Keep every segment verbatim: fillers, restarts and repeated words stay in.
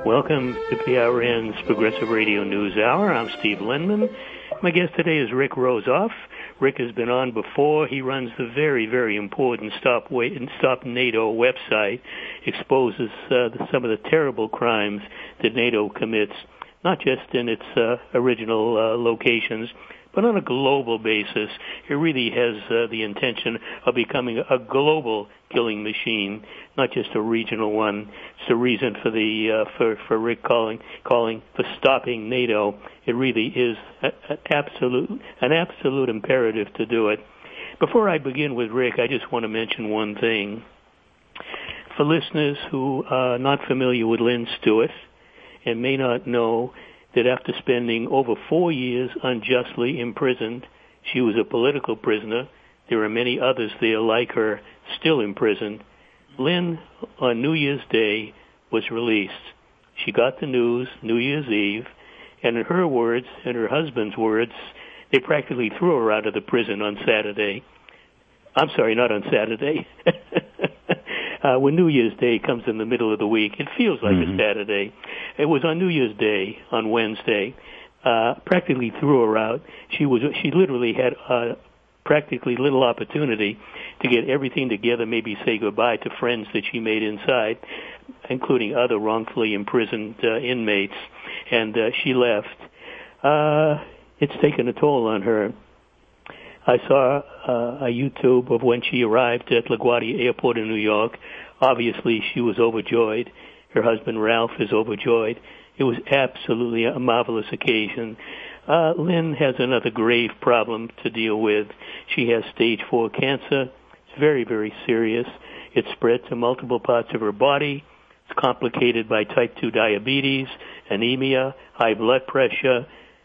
Welcome to P R N's Progressive Radio News Hour. I'm Steve Linman. My guest today is Rick Rozoff. Rick has been on before. He runs the very, very important Stop Wait and Stop NATO website, exposes uh, the, some of the terrible crimes that NATO commits, not just in its uh, original uh, locations, but on a global basis. It really has uh, the intention of becoming a global killing machine, not just a regional one. It's the reason for the uh, for for Rick calling calling for stopping NATO. It really is a, an absolute an absolute imperative to do it. Before I begin with Rick, I just want to mention one thing. For listeners who are not familiar with Lynn Stewart and may not know that after spending over four years unjustly imprisoned, she was a political prisoner. There are many others there like her still imprisoned. Lynn, on New Year's Day, was released. She got the news New Year's Eve, and in her words, and her husband's words, they practically threw her out of the prison on Saturday. I'm sorry, not on Saturday. uh, when New Year's Day comes in the middle of the week, it feels like mm-hmm. a Saturday. It was on New Year's Day, on Wednesday. Uh, practically threw her out. She was, she literally had uh, practically little opportunity to get everything together, maybe say goodbye to friends that she made inside, including other wrongfully imprisoned uh, inmates, and uh, she left. Uh, it's taken a toll on her. I saw uh, a YouTube of when she arrived at LaGuardia Airport in New York. Obviously, she was overjoyed. Her husband, Ralph, is overjoyed. It was absolutely a marvelous occasion. Uh, Lynn has another grave problem to deal with. She has stage four cancer. It's very, very serious. It's spread to multiple parts of her body. It's complicated by type two diabetes, anemia, high blood pressure,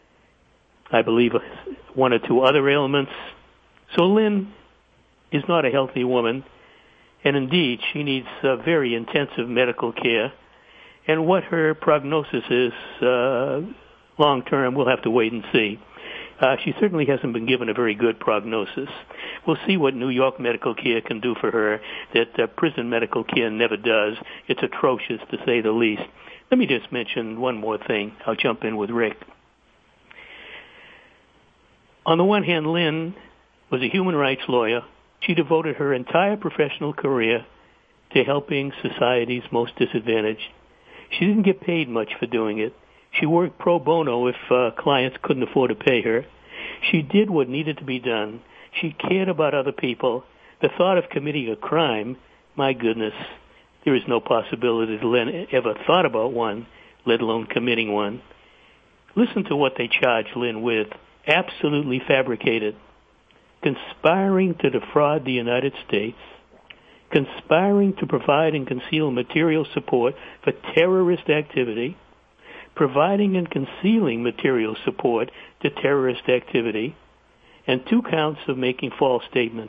I believe one or two other ailments. So Lynn is not a healthy woman, and indeed she needs uh, very intensive medical care. And what her prognosis is uh, long term, we'll have to wait and see. Uh, she certainly hasn't been given a very good prognosis. We'll see what New York medical care can do for her that uh, prison medical care never does. It's atrocious, to say the least. Let me just mention one more thing. I'll jump in with Rick. On the one hand, Lynn was a human rights lawyer. She devoted her entire professional career to helping society's most disadvantaged. She didn't get paid much for doing it. She worked pro bono if uh, clients couldn't afford to pay her. She did what needed to be done. She cared about other people. The thought of committing a crime, my goodness, there is no possibility that Lynn ever thought about one, let alone committing one. Listen to what they charged Lynn with. Absolutely fabricated. Conspiring to defraud the United States, conspiring to provide and conceal material support for terrorist activity, providing and concealing material support to terrorist activity, and two counts of making false statements.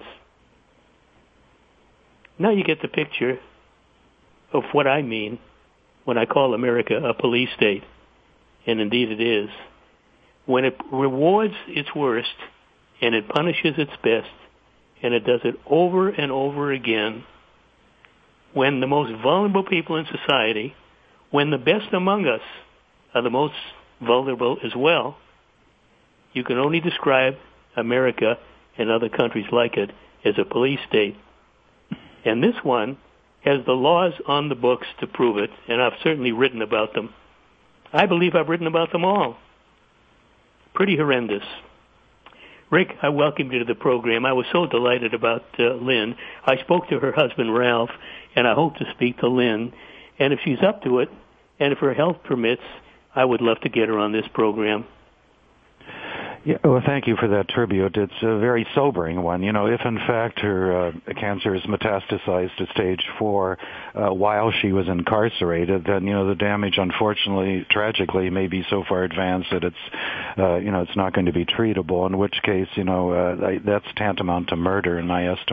Now you get the picture of what I mean when I call America a police state, and indeed it is. When it rewards its worst, and it punishes its best, and it does it over and over again, when the most vulnerable people in society, when the best among us are the most vulnerable as well, you can only describe America and other countries like it as a police state. And this one has the laws on the books to prove it, and I've certainly written about them. I believe I've written about them all. Pretty horrendous. Rick, I welcome you to the program. I was so delighted about uh, Lynn. I spoke to her husband, Ralph, and I hope to speak to Lynn. And if she's up to it, and if her health permits, I would love to get her on this program. Yeah, well, thank you for that tribute. It's a very sobering one. You know, if in fact her uh, cancer is metastasized to stage four uh, while she was incarcerated, then, you know, the damage, unfortunately, tragically, may be so far advanced that it's, uh, you know, it's not going to be treatable, in which case, you know, uh, that's tantamount to murder in my estimate.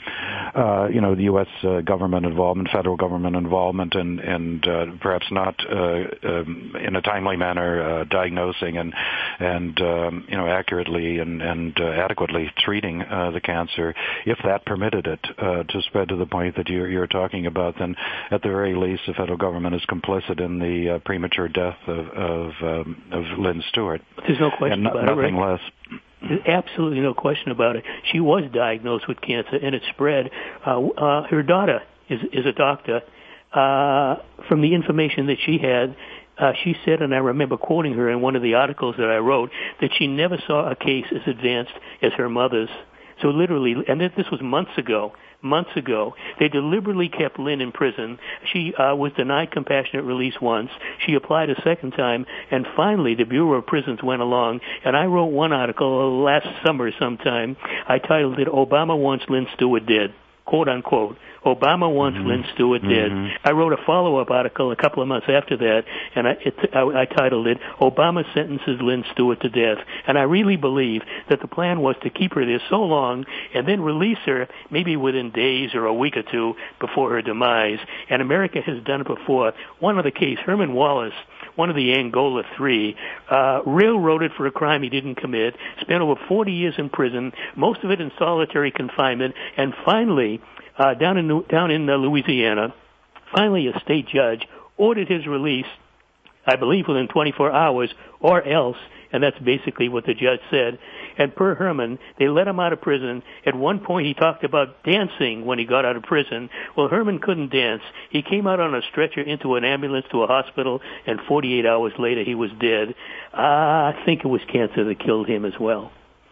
uh, you know, the U S uh, government involvement, federal government involvement, and and uh, perhaps not uh, um, in a timely manner uh, diagnosing and and um, you know accurately and and uh, adequately treating uh, the cancer. If that permitted it uh, to spread to the point that you're, you're talking about, then at the very least, the federal government is complicit in the uh, premature death of of, um, of Lynn Stewart. There's no question and about nothing it. Nothing less. There's absolutely no question about it. She was diagnosed with cancer, and it spread. Uh, uh, her daughter is is a doctor. Uh, from the information that she had, uh, she said, and I remember quoting her in one of the articles that I wrote, that she never saw a case as advanced as her mother's. So literally, and this was months ago, months ago, they deliberately kept Lynn in prison. She uh, was denied compassionate release once. She applied a second time, and finally the Bureau of Prisons went along, and I wrote one article last summer sometime. I titled it, "Obama Wants Lynn Stewart Dead," quote unquote. Obama wants mm-hmm. Lynn Stewart dead. Mm-hmm. I wrote a follow-up article a couple of months after that, and I, it, I, I titled it, "Obama Sentences Lynn Stewart to Death." And I really believe that the plan was to keep her there so long and then release her maybe within days or a week or two before her demise. And America has done it before. One other case, Herman Wallace, one of the Angola Three, uh, railroaded for a crime he didn't commit, spent over forty years in prison, most of it in solitary confinement, and finally, Uh, down in down in uh, Louisiana, finally a state judge ordered his release, I believe within twenty-four hours, or else, and that's basically what the judge said. And per Herman, they let him out of prison. At one point, he talked about dancing when he got out of prison. Well, Herman couldn't dance. He came out on a stretcher into an ambulance to a hospital, and forty-eight hours later, he was dead. Uh, I think it was cancer that killed him as well.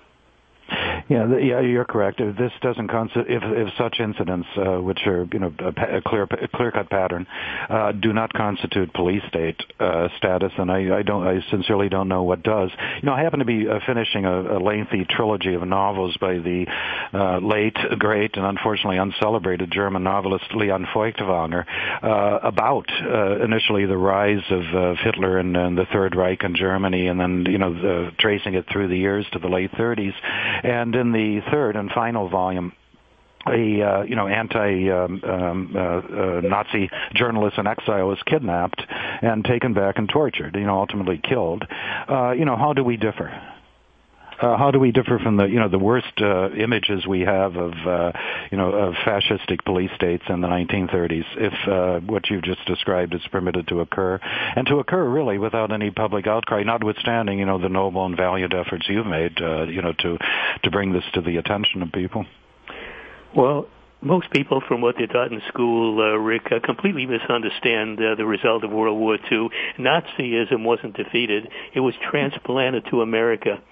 Yeah, the, yeah, you're correct. If this doesn't consti- if if such incidents, uh, which are you know a, a clear a clear-cut pattern, uh, do not constitute police state uh, status, and I, I don't, I sincerely don't know what does. You know, I happen to be uh, finishing a, a lengthy trilogy of novels by the uh, late, great, and unfortunately uncelebrated German novelist Leon Feuchtwanger uh, about uh, initially the rise of uh, Hitler and, and the Third Reich in Germany, and then you know the, tracing it through the years to the late thirties. And in the third and final volume, a uh, you know anti um, um, uh, uh, Nazi journalist in exile was kidnapped and taken back and tortured. You know, ultimately killed. Uh, you know, how do we differ? Uh, how do we differ from the, you know, the worst uh, images we have of, uh, you know, of fascistic police states in the nineteen thirties, if uh, what you've just described is permitted to occur, and to occur really without any public outcry, notwithstanding, you know, the noble and valiant efforts you've made, uh, you know, to to bring this to the attention of people? Well, most people, from what they're taught in school, uh, Rick, uh, completely misunderstand uh, the result of World War Two. Nazism wasn't defeated. It was transplanted to America.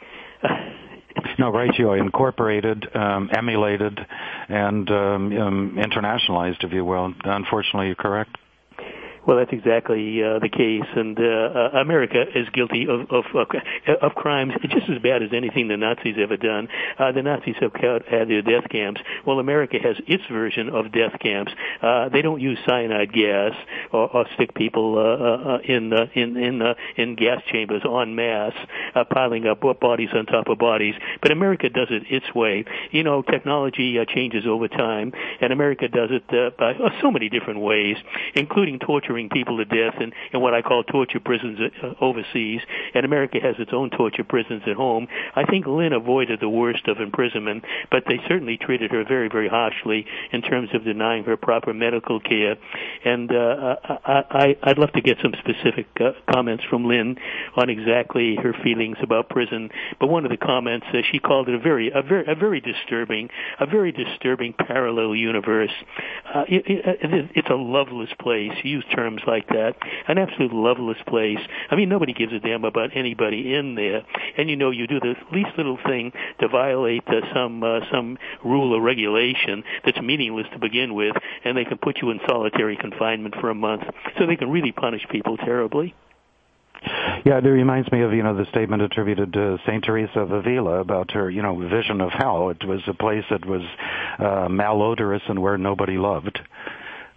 No, right, you incorporated, um, emulated, and um, um, internationalized, if you will. Unfortunately, you're correct. Well, that's exactly uh, the case, and uh, uh, America is guilty of, of of crimes just as bad as anything the Nazis ever done. Uh, the Nazis have had their death camps. Well, America has its version of death camps. Uh, they don't use cyanide gas or, or stick people uh, uh, in uh, in in uh, in gas chambers en masse, uh, piling up bodies on top of bodies. But America does it its way. You know, technology uh, changes over time, and America does it uh, by uh, so many different ways, including torturing people to death in, in what I call torture prisons uh, overseas, and America has its own torture prisons at home. I think Lynn avoided the worst of imprisonment, but they certainly treated her very, very harshly in terms of denying her proper medical care. And uh, I, I, I'd love to get some specific uh, comments from Lynn on exactly her feelings about prison. But one of the comments, uh, she called it a very, a very, a very disturbing, a very disturbing parallel universe. Uh, it, it, it's a loveless place. She used terms like that, an absolute loveless place. I mean, nobody gives a damn about anybody in there, and you know, you do the least little thing to violate uh, some uh, some rule or regulation that's meaningless to begin with, and they can put you in solitary confinement for a month. So they can really punish people terribly. Yeah, it reminds me of, you know, the statement attributed to Saint Teresa of Avila about her, you know, vision of hell. It was a place that was uh, malodorous and where nobody loved.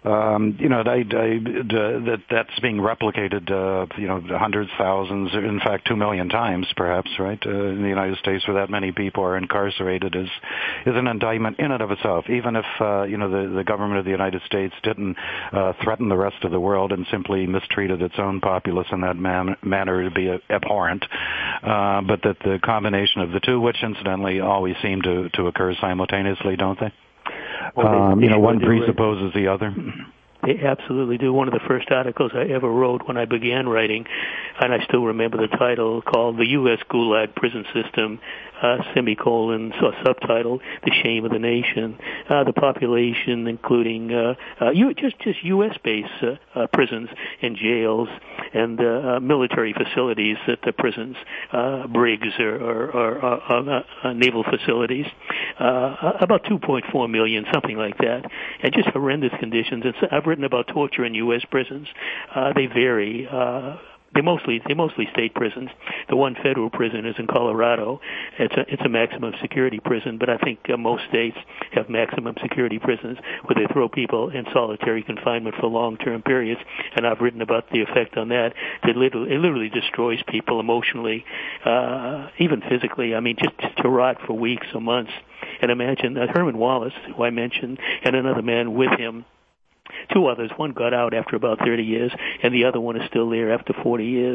Um, you know, I, I, that that's being replicated, uh, you know, hundreds, thousands, in fact, two million times, perhaps, right? Uh, in the United States, where that many people are incarcerated, is is an indictment in and of itself. Even if uh, you know the, the government of the United States didn't uh, threaten the rest of the world and simply mistreated its own populace in that man- manner, to be abhorrent. Uh, but that the combination of the two, which incidentally always seem to to occur simultaneously, don't they? Well, they, um, they you know, one do, presupposes right? the other. They absolutely do. One of the first articles I ever wrote when I began writing, and I still remember the title, called "The U S Gulag Prison System," uh, semicolon, so subtitle, "The Shame of the Nation." Uh, the population, including uh, uh, you, just just U S-based uh, uh, prisons and jails and uh, uh, military facilities at the prisons, uh, brigs or, or, or uh, uh, naval facilities, uh, about two point four million, something like that, and just horrendous conditions. And so I've written about torture in U S prisons. Uh, they vary. Uh, They mostly they mostly state prisons. The one federal prison is in Colorado. It's a it's a maximum security prison, but I think uh, most states have maximum security prisons where they throw people in solitary confinement for long-term periods. And I've written about the effect on that. It literally, it literally destroys people emotionally, uh, even physically. I mean, just, just to rot for weeks or months. And imagine uh, Herman Wallace, who I mentioned, and another man with him. Two others. One got out after about thirty years, and the other one is still there after forty years.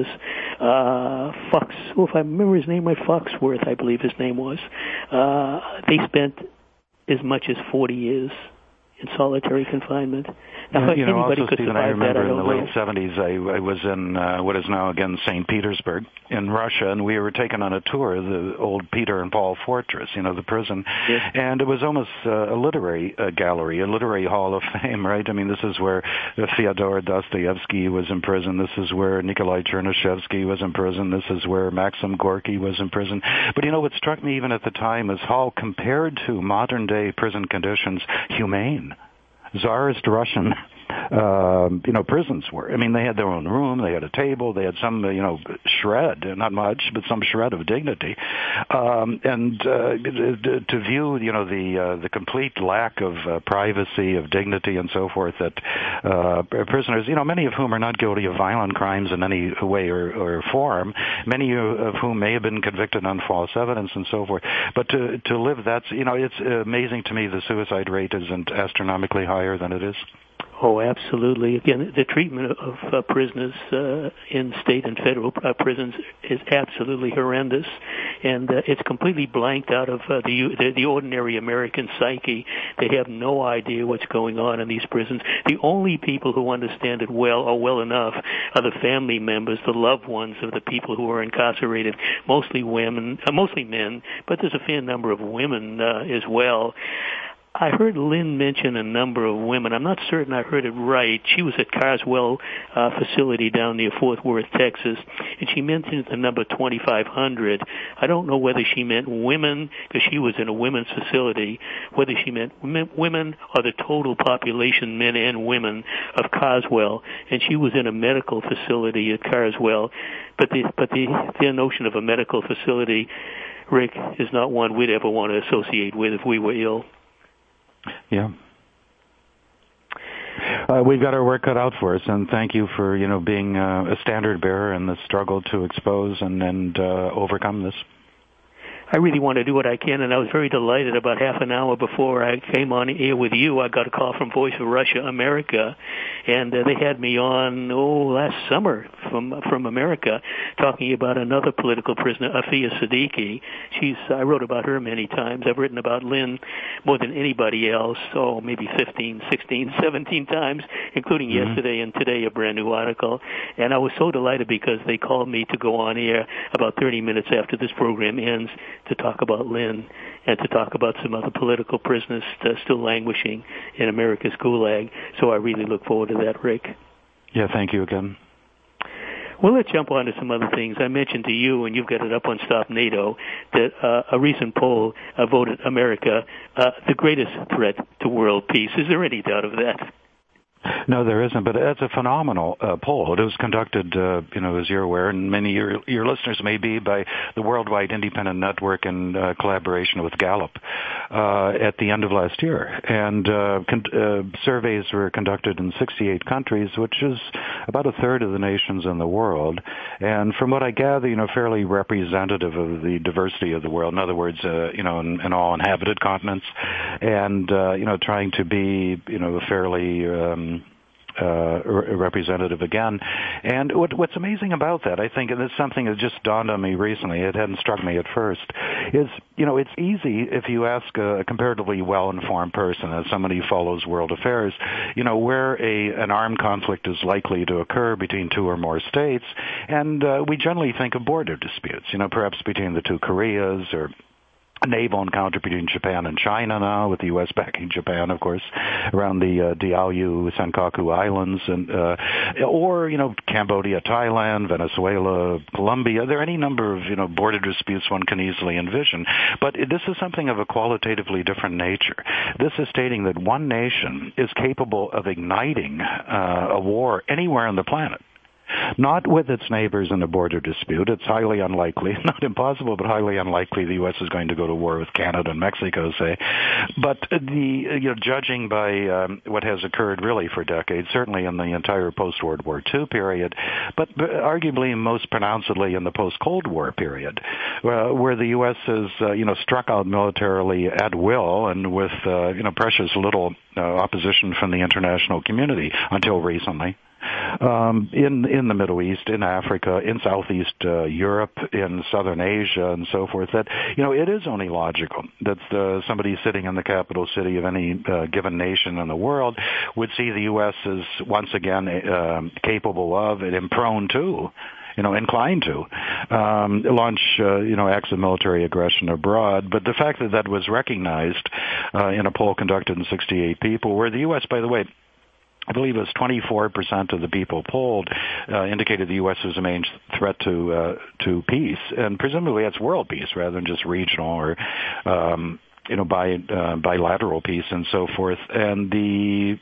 Uh, Fox, oh, if I remember his name right, Foxworth, I believe his name was. Uh, they spent as much as forty years in solitary confinement. Now, yeah, you know, anybody also, could Stephen, survive I remember that, I in don't the know. late seventies, I, I was in uh, what is now, again, Saint Petersburg in Russia, and we were taken on a tour of the old Peter and Paul Fortress, you know, the prison. Yes. And it was almost uh, a literary uh, gallery, a literary hall of fame, right? I mean, this is where uh, Fyodor Dostoevsky was in prison. This is where Nikolai Chernyshevsky was in prison. This is where Maxim Gorky was in prison. But, you know, what struck me even at the time is how, compared to modern-day prison conditions, humane Tsarist Russian, uh, you know, prisons were. I mean, they had their own room, they had a table, they had some, uh, you know, shred, not much, but some shred of dignity. Um, and uh, to view, you know, the uh, the complete lack of uh, privacy, of dignity, and so forth that uh, prisoners, you know, many of whom are not guilty of violent crimes in any way or, or form, many of whom may have been convicted on false evidence and so forth. But to to live, that's, you know, it's amazing to me the suicide rate isn't astronomically higher than it is. Oh, absolutely. Again, the treatment of uh, prisoners uh, in state and federal uh, prisons is absolutely horrendous, and uh, it's completely blanked out of uh, the, the the ordinary American psyche. They have no idea what's going on in these prisons. The only people who understand it well or well enough are the family members, the loved ones of the people who are incarcerated, mostly women, uh, mostly men, but there's a fair number of women uh, as well. I heard Lynn mention a number of women. I'm not certain I heard it right. She was at Carswell uh, facility down near Fort Worth, Texas, and she mentioned the number twenty-five hundred. I don't know whether she meant women, because she was in a women's facility, whether she meant women or the total population, men and women, of Carswell. And she was in a medical facility at Carswell. But the, but the, their notion of a medical facility, Rick, is not one we'd ever want to associate with if we were ill. Yeah. Uh, we've got our work cut out for us, and thank you for, you know, being uh, a standard bearer in the struggle to expose and, and uh, overcome this. I really want to do what I can, and I was very delighted. About half an hour before I came on air with you, I got a call from Voice of Russia America, and uh, they had me on, oh, last summer from from America, talking about another political prisoner, Afia Siddiqui. She's, I wrote about her many times. I've written about Lynn more than anybody else, oh, maybe fifteen, sixteen, seventeen times, including mm-hmm. yesterday and today, a brand new article. And I was so delighted because they called me to go on air about thirty minutes after this program ends to talk about Lynn and to talk about some other political prisoners uh, still languishing in America's Gulag. So I really look forward to that, Rick. Yeah, thank you again. Well, let's jump on to some other things. I mentioned to you, and you've got it up on Stop NATO, that uh, a recent poll uh, voted America uh, the greatest threat to world peace. Is there any doubt of that? No, there isn't, but it's a phenomenal uh, poll. It was conducted, uh, you know, as you're aware, and many of your, your listeners may be, by the Worldwide Independent Network in uh, collaboration with Gallup uh, at the end of last year. And uh, con- uh, surveys were conducted in sixty-eight countries, which is about a third of the nations in the world. And from what I gather, you know, fairly representative of the diversity of the world. In other words, uh, you know, in, in all inhabited continents, and uh, you know, trying to be, you know, fairly um, uh, representative again. And what, what's amazing about that, I think, and it's something that just dawned on me recently, it hadn't struck me at first, is, you know, it's easy if you ask a comparatively well-informed person, as somebody who follows world affairs, you know, where a an armed conflict is likely to occur between two or more states, and uh, we generally think of border disputes, you know, perhaps between the two Koreas, or a naval encounter between Japan and China now, with the U S backing Japan, of course, around the uh, Diaoyu, Senkaku Islands, and uh, or, you know, Cambodia, Thailand, Venezuela, Colombia. There are any number of, you know, border disputes one can easily envision. But this is something of a qualitatively different nature. This is stating that one nation is capable of igniting uh, a war anywhere on the planet. Not with its neighbors in a border dispute. It's highly unlikely, not impossible, but highly unlikely the U S is going to go to war with Canada and Mexico, say. But the, you know, judging by um, what has occurred really for decades, certainly in the entire post-World War Two period, but arguably most pronouncedly in the post-Cold War period, uh, where the U S has, uh, you know, struck out militarily at will and with, uh, you know, precious little uh, opposition from the international community until recently. Um, in in the Middle East, in Africa, in Southeast uh, Europe, in Southern Asia, and so forth, that, you know, it is only logical that uh, somebody sitting in the capital city of any uh, given nation in the world would see the U S as once again uh, capable of and prone to, you know, inclined to um, launch, uh, you know, acts of military aggression abroad. But the fact that that was recognized uh, in a poll conducted in sixty-eight people, where the U S, by the way, I believe it was twenty-four percent of the people polled uh, indicated the U S was a main threat to uh, to peace, and presumably that's world peace rather than just regional or um, you know, by uh, bilateral peace and so forth. And the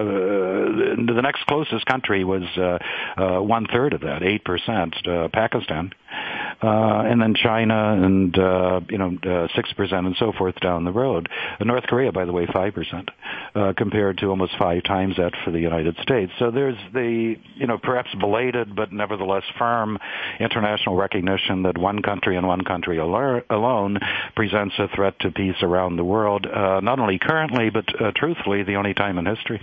uh, the next closest country was uh, uh, one third of that, eight percent, uh, Pakistan, uh, and then China, and uh, you know, uh, six percent, and so forth down the road. North Korea, by the way, five percent, uh, compared to almost five times that for the United States. So there's the, you know, perhaps belated but nevertheless firm international recognition that one country and one country al- alone presents a threat to peace around the world, uh, not only currently, but uh, truthfully, the only time in history.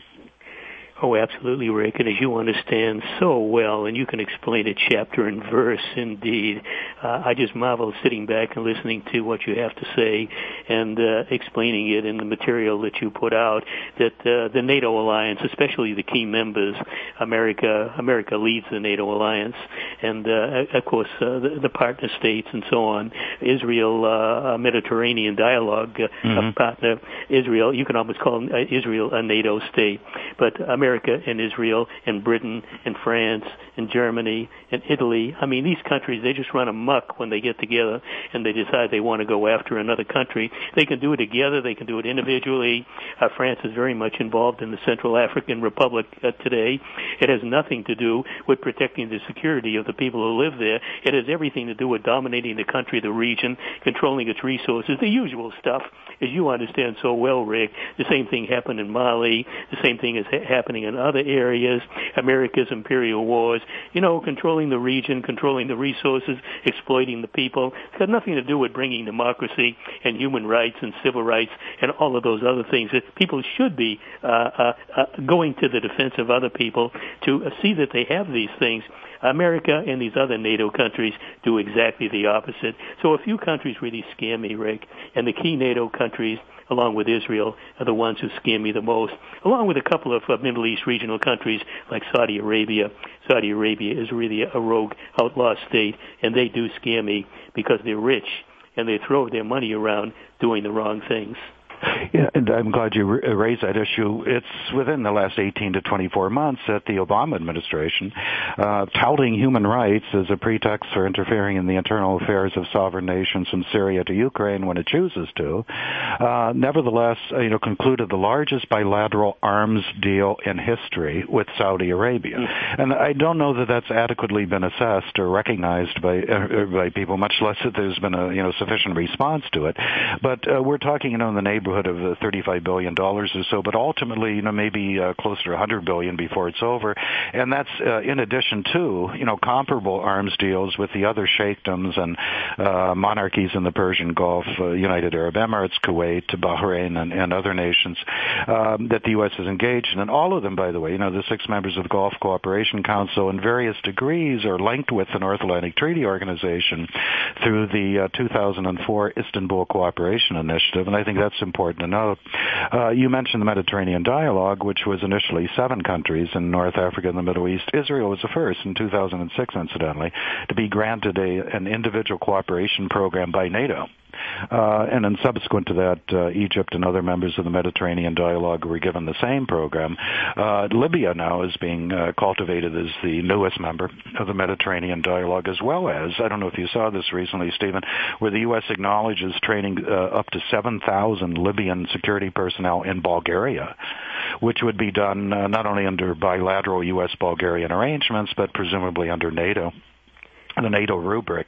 Oh, absolutely, Rick. And as you understand so well, and you can explain it chapter and verse, indeed, uh, I just marvel sitting back and listening to what you have to say and uh, explaining it in the material that you put out, that uh, the NATO alliance, especially the key members, America America leads the NATO alliance, and, uh, of course, uh, the, the partner states and so on. Israel, uh, Mediterranean dialogue uh, mm-hmm. partner, Israel, you can almost call Israel a NATO state, but America America and Israel and Britain and France and Germany and Italy. I mean, these countries, they just run amok when they get together and they decide they want to go after another country. They can do it together. They can do it individually. Uh, France is very much involved in the Central African Republic uh, today. It has nothing to do with protecting the security of the people who live there. It has everything to do with dominating the country, the region, controlling its resources, the usual stuff, as you understand so well, Rick. The same thing happened in Mali. The same thing is ha- happening in other areas, America's imperial wars, you know, controlling the region, controlling the resources, exploiting the people. It's got nothing to do with bringing democracy and human rights and civil rights and all of those other things that people should be uh, uh, uh, going to the defense of other people to uh, see that they have these things. America and these other NATO countries do exactly the opposite. So a few countries really scare me, Rick, and the key NATO countries, along with Israel, are the ones who scare me the most, along with a couple of uh, Middle East regional countries like Saudi Arabia. Saudi Arabia is really a rogue outlaw state, and they do scare me because they're rich, and they throw their money around doing the wrong things. Yeah, and I'm glad you raised that issue. It's within the last eighteen to twenty-four months that the Obama administration, uh, touting human rights as a pretext for interfering in the internal affairs of sovereign nations from Syria to Ukraine when it chooses to, uh, nevertheless, uh, you know, concluded the largest bilateral arms deal in history with Saudi Arabia. Mm-hmm. And I don't know that that's adequately been assessed or recognized by uh, by people, much less that there's been a you know sufficient response to it. But uh, we're talking, you know, in the neighborhood of uh, thirty-five billion dollars or so, but ultimately, you know, maybe uh, closer to one hundred billion dollars before it's over. And that's uh, in addition to, you know, comparable arms deals with the other sheikdoms and uh, monarchies in the Persian Gulf, uh, United Arab Emirates, Kuwait, Bahrain, and, and other nations um, that the U S is engaged in. And all of them, by the way, you know, the six members of the Gulf Cooperation Council in various degrees are linked with the North Atlantic Treaty Organization through the uh, two thousand four Istanbul Cooperation Initiative, and I think that's important to note. Uh, you mentioned the Mediterranean Dialogue, which was initially seven countries in North Africa and the Middle East. Israel was the first in two thousand six, incidentally, to be granted a, an individual cooperation program by NATO. Uh, and then subsequent to that, uh, Egypt and other members of the Mediterranean Dialogue were given the same program. Uh, Libya now is being uh, cultivated as the newest member of the Mediterranean Dialogue, as well as, I don't know if you saw this recently, Stephen, where the U S acknowledges training uh, up to seven thousand Libyan security personnel in Bulgaria, which would be done uh, not only under bilateral U S-Bulgarian arrangements, but presumably under NATO. The NATO rubric.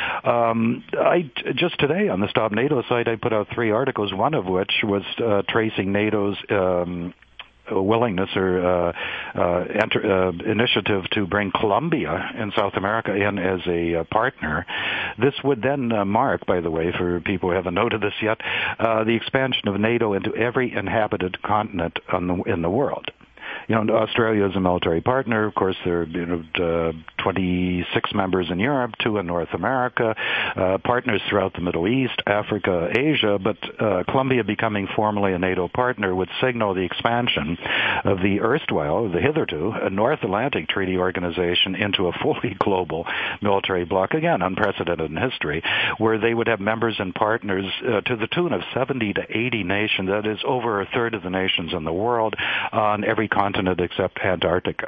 Um, I just today on the Stop NATO site, I put out three articles. One of which was uh, tracing NATO's um, willingness or uh, uh, enter, uh, initiative to bring Colombia in South America in as a uh, partner. This would then uh, mark, by the way, for people who haven't noted this yet, uh, the expansion of NATO into every inhabited continent on the, in the world. You know, Australia is a military partner. Of course, there are you know, uh, twenty-six members in Europe, two in North America, uh, partners throughout the Middle East, Africa, Asia. But uh, Colombia becoming formally a NATO partner would signal the expansion of the erstwhile, the hitherto, a North Atlantic Treaty Organization into a fully global military bloc, again, unprecedented in history, where they would have members and partners uh, to the tune of seventy to eighty nations. That is over a third of the nations in the world on every continent except Antarctica.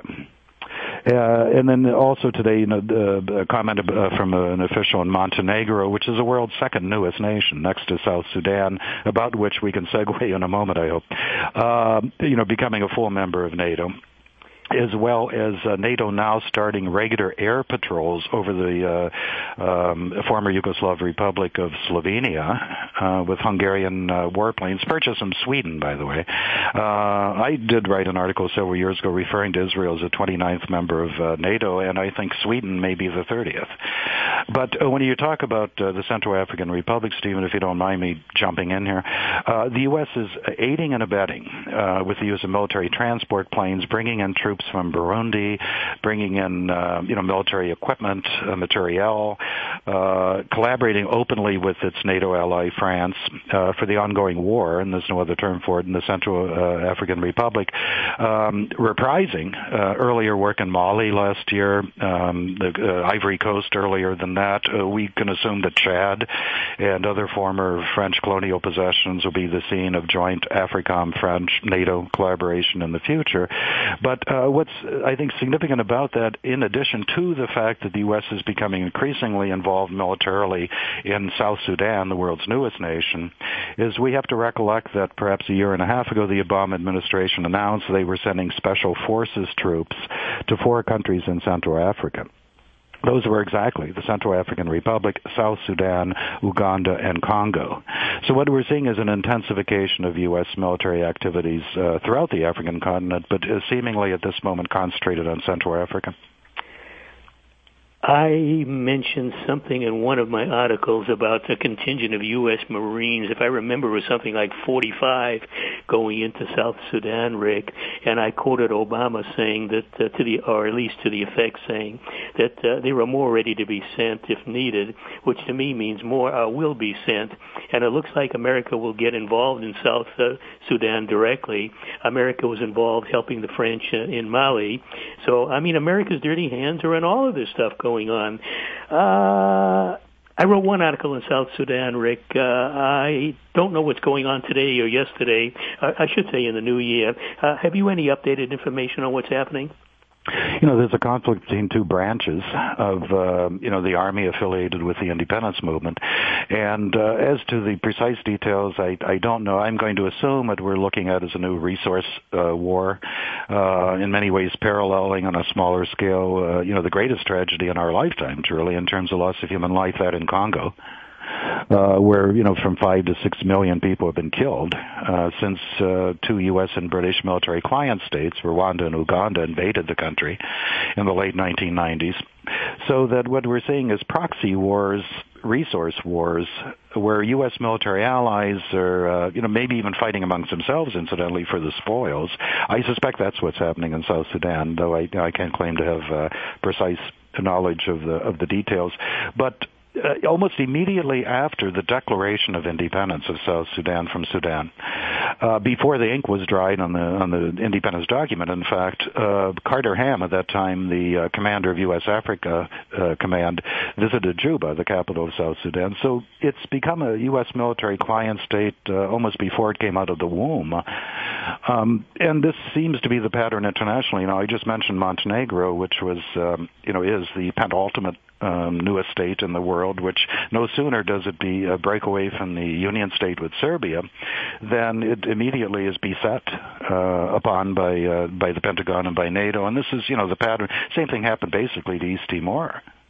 Uh, and then also today, you know, the, a comment uh, from an official in Montenegro, which is the world's second newest nation, next to South Sudan, about which we can segue in a moment, I hope, uh, you know, becoming a full member of NATO, as well as uh, NATO now starting regular air patrols over the uh, um, former Yugoslav Republic of Slovenia uh, with Hungarian uh, warplanes, purchased from Sweden, by the way. Uh, I did write an article several years ago referring to Israel as a twenty-ninth member of uh, NATO, and I think Sweden may be the thirtieth. But uh, when you talk about uh, the Central African Republic, Stephen, if you don't mind me jumping in here, uh, the U S is aiding and abetting uh, with the use of military transport planes, bringing in troops from Burundi, bringing in uh, you know military equipment, uh, materiel, uh, collaborating openly with its NATO ally France uh, for the ongoing war, and there's no other term for it, in the Central uh, African Republic, um, reprising uh, earlier work in Mali last year, um, the uh, Ivory Coast earlier than that. Uh, we can assume that Chad and other former French colonial possessions will be the scene of joint AFRICOM-French NATO collaboration in the future. But uh, what's, I think, significant about that, in addition to the fact that the U S is becoming increasingly involved militarily in South Sudan, the world's newest nation, is we have to recollect that perhaps a year and a half ago, the Obama administration announced they were sending special forces troops to four countries in Central Africa. Those were exactly the Central African Republic, South Sudan, Uganda, and Congo. So what we're seeing is an intensification of U S military activities uh, throughout the African continent, but uh, seemingly at this moment concentrated on Central Africa. I mentioned something in one of my articles about the contingent of U S Marines. If I remember, it was something like forty-five going into South Sudan, Rick. And I quoted Obama saying that, uh, to the, or at least to the effect saying that uh, they were more ready to be sent if needed, which to me means more uh, will be sent. And it looks like America will get involved in South uh, Sudan directly. America was involved helping the French uh, in Mali. So, I mean, America's dirty hands are in all of this stuff going on. Uh, I wrote one article in South Sudan, Rick. Uh, I don't know what's going on today or yesterday. Uh, I should say in the new year. Uh, have you any updated information on what's happening? You know, there's a conflict between two branches of, uh, you know, the army affiliated with the independence movement. And uh, as to the precise details, I, I don't know. I'm going to assume that we're looking at as a new resource uh, war, uh, in many ways paralleling on a smaller scale, uh, you know, the greatest tragedy in our lifetime, truly, in terms of loss of human life, that in Congo. Uh, where, you know, from five to six million people have been killed uh, since uh, two U S and British military client states, Rwanda and Uganda, invaded the country in the late nineteen nineties. So that what we're seeing is proxy wars, resource wars, where U S military allies are, uh, you know, maybe even fighting amongst themselves, incidentally, for the spoils. I suspect that's what's happening in South Sudan, though I, I can't claim to have uh, precise knowledge of the of the details. But Uh, almost immediately after the declaration of independence of South Sudan from Sudan, uh, before the ink was dried on the on the independence document, in fact, uh, Carter Ham, at that time the uh, commander of U S Africa uh, Command, visited Juba, the capital of South Sudan. So it's become a U S military client state uh, almost before it came out of the womb. Um, and this seems to be the pattern internationally. Now, I just mentioned Montenegro, which was, um, you know, is the penultimate Um, newest state in the world, which no sooner does it be a breakaway from the union state with Serbia, than it immediately is beset uh, upon by uh, by the Pentagon and by NATO. And this is, you know, the pattern. Same thing happened basically to East Timor.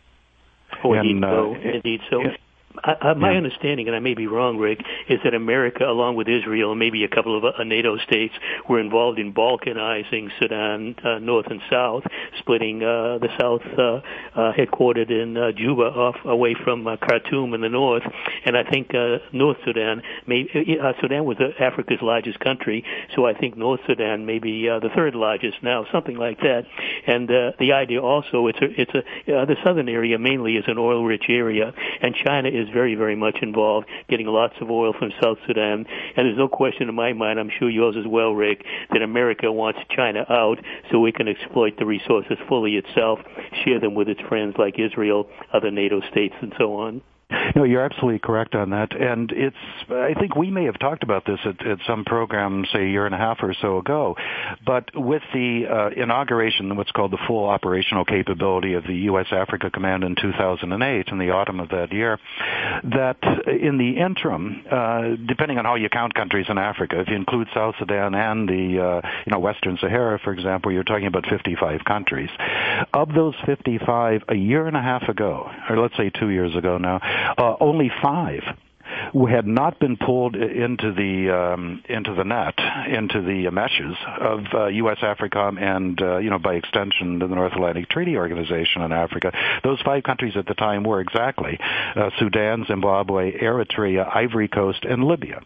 Oh, and, indeed uh, so. Indeed so. It, I, I, my yeah. understanding, and I may be wrong, Rick, is that America, along with Israel and maybe a couple of uh, NATO states, were involved in balkanizing Sudan, uh, north and south, splitting uh, the south uh, uh, headquartered in uh, Juba off away from uh, Khartoum in the north. And I think uh, North Sudan, may, uh, Sudan was uh, Africa's largest country, so I think North Sudan may be uh, the third largest now, something like that. And uh, the idea also, it's a, it's a uh, the southern area mainly is an oil-rich area, and China is very, very much involved, getting lots of oil from South Sudan. And there's no question in my mind, I'm sure yours as well, Rick, that America wants China out so we can exploit the resources fully itself, share them with its friends like Israel, other NATO states, and so on. No, you're absolutely correct on that. And it's, I think we may have talked about this at, at some program, say, a year and a half or so ago. But with the uh, inauguration, what's called the full operational capability of the U S Africa Command in two thousand eight, in the autumn of that year, that in the interim, uh, depending on how you count countries in Africa, if you include South Sudan and the, uh, you know, Western Sahara, for example, you're talking about fifty-five countries. Of those fifty-five, a year and a half ago, or let's say two years ago now, Uh, only five who had not been pulled into the um, into the net, into the meshes of uh, U S AFRICOM and, uh, you know, by extension, the North Atlantic Treaty Organization in Africa. Those five countries at the time were exactly uh, Sudan, Zimbabwe, Eritrea, Ivory Coast, and Libya.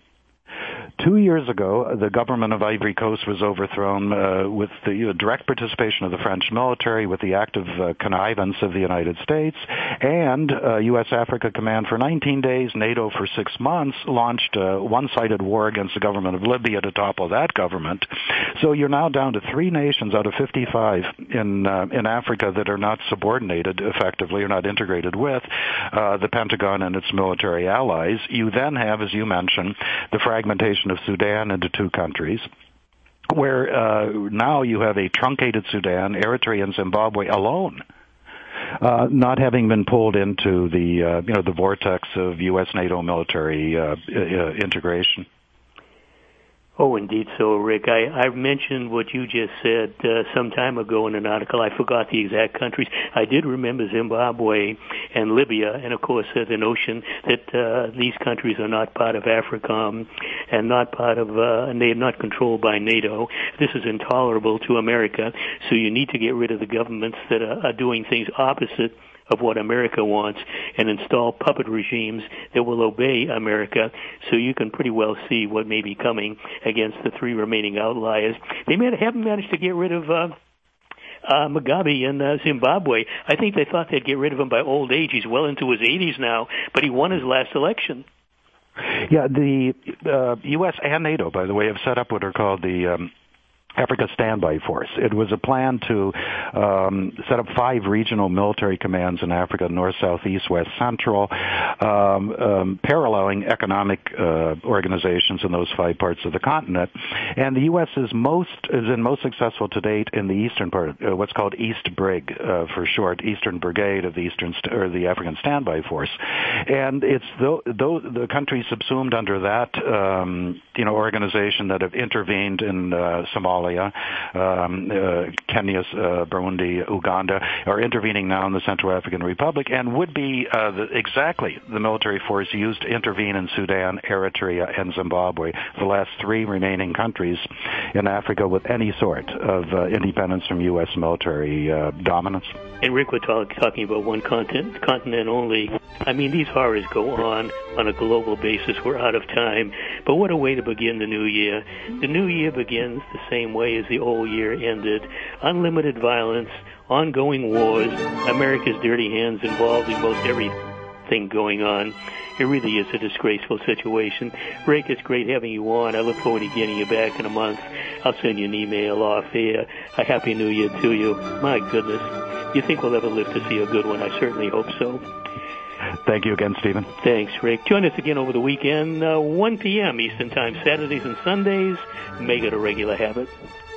Two years ago, the government of Ivory Coast was overthrown uh, with the uh, direct participation of the French military, with the active uh, connivance of the United States, and uh, U S Africa Command for nineteen days, NATO for six months, launched a one-sided war against the government of Libya to topple that government. So you're now down to three nations out of fifty-five in uh, in Africa that are not subordinated effectively, or not integrated with uh, the Pentagon and its military allies. You then have, as you mentioned, the fragmentation of Sudan into two countries, where uh, now you have a truncated Sudan, Eritrea, and Zimbabwe alone, uh, not having been pulled into the uh, you know the vortex of U S NATO military uh, uh, integration. Oh, indeed so, Rick. I, I mentioned what you just said uh, some time ago in an article. I forgot the exact countries. I did remember Zimbabwe and Libya, and of course uh, the notion that uh, these countries are not part of AFRICOM and not part of, uh, and they are not controlled by NATO. This is intolerable to America, so you need to get rid of the governments that are, are doing things opposite of what America wants and install puppet regimes that will obey America, so you can pretty well see what may be coming against the three remaining outliers. They may, haven't managed to get rid of uh, uh, Mugabe in uh, Zimbabwe. I think they thought they'd get rid of him by old age. He's well into his eighties now, but he won his last election. Yeah, the uh, U S and NATO, by the way, have set up what are called the um, Africa Standby Force. It was a plan to um, set up five regional military commands in Africa, north, south, east, west, central, um, um, paralleling economic uh, organizations in those five parts of the continent. And the U S is most is in most successful to date in the eastern part, uh, what's called East Brig uh, for short, Eastern Brigade of the Eastern St- or the African Standby Force. And it's though the countries subsumed under that um, you know organization that have intervened in uh, Somalia. Um, uh, Kenya, uh, Burundi, Uganda are intervening now in the Central African Republic and would be uh, the, exactly the military force used to intervene in Sudan, Eritrea, and Zimbabwe, the last three remaining countries in Africa with any sort of uh, independence from U S military uh, dominance. And Rick, we're talk, talking about one continent, continent only. I mean, these horrors go on on a global basis. We're out of time. But what a way to begin the new year. The new year begins the same way as the old year ended. Unlimited violence, ongoing wars, America's dirty hands involved in most everything going on. It really is a disgraceful situation. Rick, it's great having you on. I look forward to getting you back in a month. I'll send you an email off here. A Happy New Year to you. My goodness. You think we'll ever live to see a good one? I certainly hope so. Thank you again, Stephen. Thanks, Rick. Join us again over the weekend, uh, one p.m. Eastern Time, Saturdays and Sundays. Make it a regular habit.